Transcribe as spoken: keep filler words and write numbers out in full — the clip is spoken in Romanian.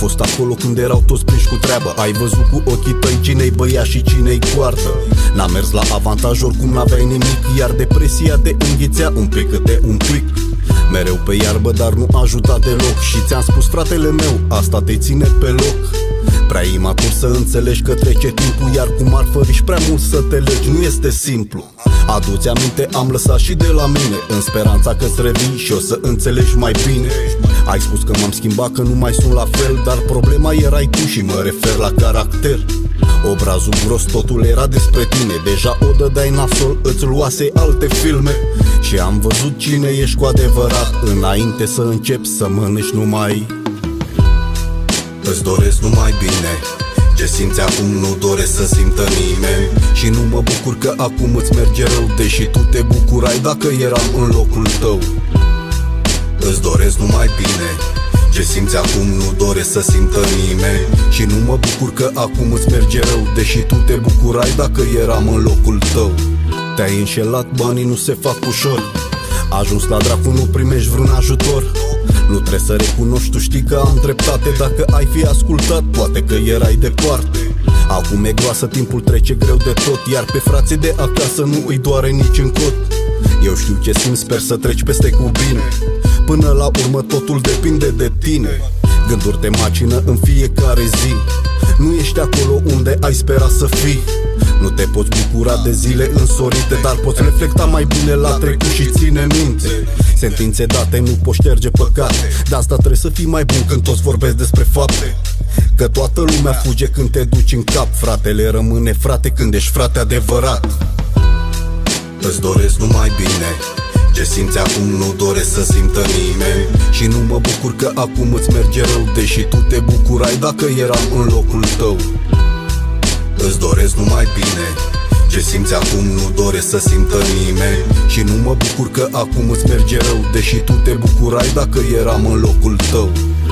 fost acolo când erau toți prinși cu treabă. Ai văzut cu ochii tăi cine-i băiat și cine-i coartă. N-a mers la avantaj, oricum n-aveai nimic, iar depresia te înghițea un pic câte un pic. Mereu pe iarbă, dar nu ajuta deloc. Și ți-am spus, fratele meu, asta te ține pe loc. Prea imatur să înțelegi că trece timpul, iar cum ar făriși prea mult să te legi, nu este simplu. Adu-ți aminte, am lăsat și de la mine, în speranța că-ți revii și o să înțelegi mai bine. Ai spus că m-am schimbat, că nu mai sunt la fel, dar problema erai tu și mă refer la caracter. Obrazul gros, totul era despre tine, deja o dădeai nasol, îți luase alte filme. Și am văzut cine ești cu adevărat, înainte să începi să mănânci numai. Îți doresc numai bine, ce simți acum nu doresc să simtă nimeni. Și nu mă bucur că acum îți merge rău, deși tu te bucurai dacă eram în locul tău. Îți doresc numai bine, ce simți acum nu doresc să simtă nimeni. Și nu mă bucur că acum îți merge rău, deși tu te bucurai dacă eram în locul tău. Te-ai înșelat, banii nu se fac ușor, ajuns la dracu, nu primești vreun ajutor. Nu trebuie să recunoști, tu știi că am dreptate. Dacă ai fi ascultat, poate că erai departe. Acum e groasă, timpul trece greu de tot, iar pe frații de acasă nu îi doare nici în cot. Eu știu ce simți, sper să treci peste cu bine. Până la urmă totul depinde de tine. Gânduri te macină în fiecare zi, nu ești acolo unde ai sperat să fii. Nu te poți bucura de zile însorite, dar poți reflecta mai bine la trecut și ține minte. Sentințe date nu poți șterge păcate, de asta trebuie să fii mai bun când toți vorbesc despre fapte. Că toată lumea fuge când te duci în cap, fratele rămâne frate când ești frate adevărat. Îți doresc numai bine, ce simți acum nu doresc să simtă nimeni. Și nu mă bucur că acum îți merge rău, deși tu te bucurai dacă eram în locul tău. Îți doresc numai bine, ce simți acum nu doresc să simtă nimeni. Și nu mă bucur că acum îți merge rău, deși tu te bucurai dacă eram în locul tău.